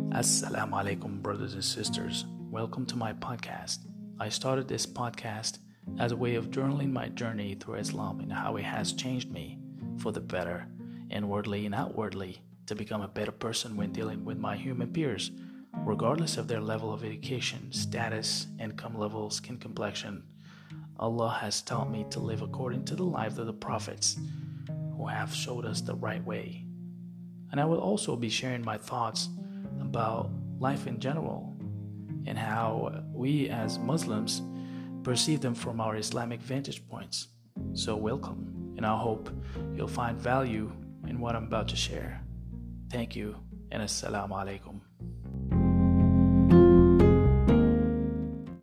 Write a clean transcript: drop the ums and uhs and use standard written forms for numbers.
Assalamu alaikum, brothers and sisters. Welcome to my podcast. I started this podcast as a way of journaling my journey through Islam and how it has changed me for the better, inwardly and outwardly, to become a better person when dealing with my human peers, regardless of their level of education, status, income level, skin complexion. Allah has taught me to live according to the lives of the prophets who have showed us the right way. And I will also be sharing my thoughts about life in general and how we as Muslims perceive them from our Islamic vantage points. So welcome, and I hope you'll find value in what I'm about to share. Thank you, and Assalamu alaikum.